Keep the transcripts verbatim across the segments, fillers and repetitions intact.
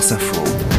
France Info.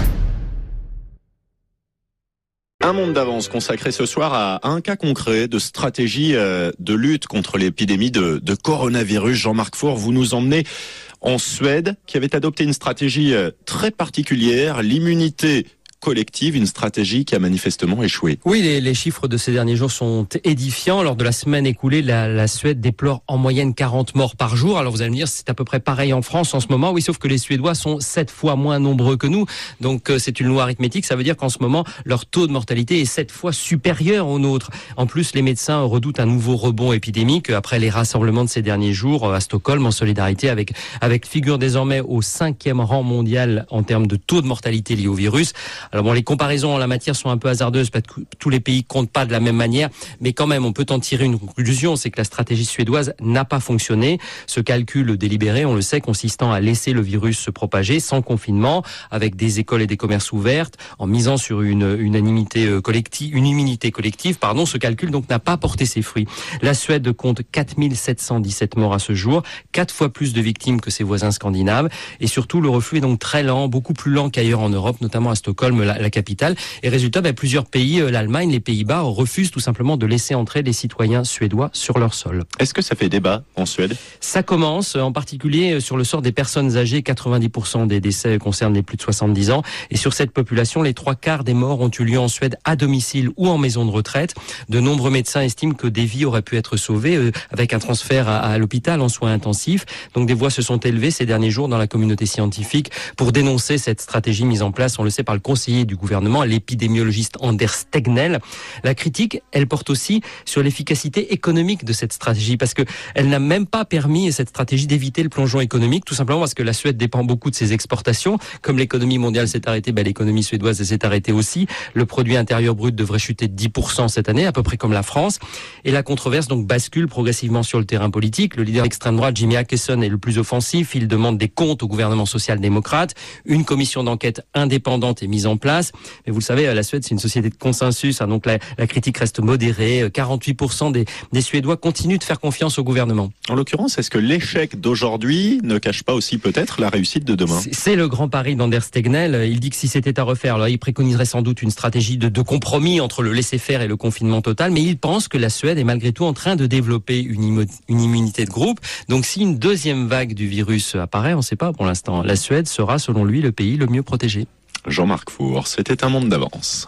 Un monde d'avance consacré ce soir à un cas concret de stratégie de lutte contre l'épidémie de, de coronavirus. Jean-Marc Four, vous nous emmenez en Suède, qui avait adopté une stratégie très particulière, l'immunité collective, une stratégie qui a manifestement échoué. Oui, les, les chiffres de ces derniers jours sont édifiants. Lors de la semaine écoulée, la, la Suède déplore en moyenne quarante morts par jour. Alors vous allez me dire, c'est à peu près pareil en France en ce moment. Oui, sauf que les Suédois sont sept fois moins nombreux que nous. Donc euh, c'est une loi arithmétique. Ça veut dire qu'en ce moment, leur taux de mortalité est sept fois supérieur au nôtre. En plus, les médecins redoutent un nouveau rebond épidémique après les rassemblements de ces derniers jours à Stockholm en solidarité avec, avec figure désormais au cinquième rang mondial en termes de taux de mortalité lié au virus. Alors bon, les comparaisons en la matière sont un peu hasardeuses parce que tous les pays comptent pas de la même manière, mais quand même, on peut en tirer une conclusion, c'est que la stratégie suédoise n'a pas fonctionné. Ce calcul délibéré, on le sait, consistant à laisser le virus se propager sans confinement, avec des écoles et des commerces ouvertes, en misant sur une unanimité collective, une immunité collective, pardon, ce calcul donc n'a pas porté ses fruits. La Suède compte quatre mille sept cent dix-sept morts à ce jour, quatre fois plus de victimes que ses voisins scandinaves, et surtout le reflux est donc très lent, beaucoup plus lent qu'ailleurs en Europe, notamment à Stockholm, la, la capitale. Et résultat, ben, plusieurs pays, l'Allemagne, les Pays-Bas, refusent tout simplement de laisser entrer les citoyens suédois sur leur sol. Est-ce que ça fait débat en Suède ? Ça commence, en particulier sur le sort des personnes âgées. quatre-vingt-dix pour cent des décès concernent les plus de soixante-dix ans. Et sur cette population, les trois quarts des morts ont eu lieu en Suède à domicile ou en maison de retraite. De nombreux médecins estiment que des vies auraient pu être sauvées euh, avec un transfert à, à l'hôpital en soins intensifs. Donc des voix se sont élevées ces derniers jours dans la communauté scientifique pour dénoncer cette stratégie mise en place, on le sait, par le conseiller du gouvernement, l'épidémiologiste Anders Tegnell. La critique, elle porte aussi sur l'efficacité économique de cette stratégie, parce que elle n'a même pas permis, cette stratégie, d'éviter le plongeon économique, tout simplement parce que la Suède dépend beaucoup de ses exportations. Comme l'économie mondiale s'est arrêtée, ben, l'économie suédoise s'est arrêtée aussi. Le produit intérieur brut devrait chuter de dix pour cent cette année, à peu près comme la France. Et la controverse donc bascule progressivement sur le terrain politique. Le leader d'extrême droite, Jimmy Åkesson, est le plus offensif. Il demande des comptes au gouvernement social-démocrate. Une commission d'enquête indépendante est mise en place. Mais vous le savez, la Suède, c'est une société de consensus, hein, donc la, la critique reste modérée. quarante-huit pour cent des, des Suédois continuent de faire confiance au gouvernement. En l'occurrence, est-ce que l'échec d'aujourd'hui ne cache pas aussi peut-être la réussite de demain ? C'est, c'est le grand pari d'Anders Tegnell. Il dit que si c'était à refaire, là, il préconiserait sans doute une stratégie de, de compromis entre le laisser-faire et le confinement total, mais il pense que la Suède est malgré tout en train de développer une, immo- une immunité de groupe. Donc si une deuxième vague du virus apparaît, on ne sait pas pour l'instant, la Suède sera selon lui le pays le mieux protégé. Jean-Marc Four, c'était un monde d'avance.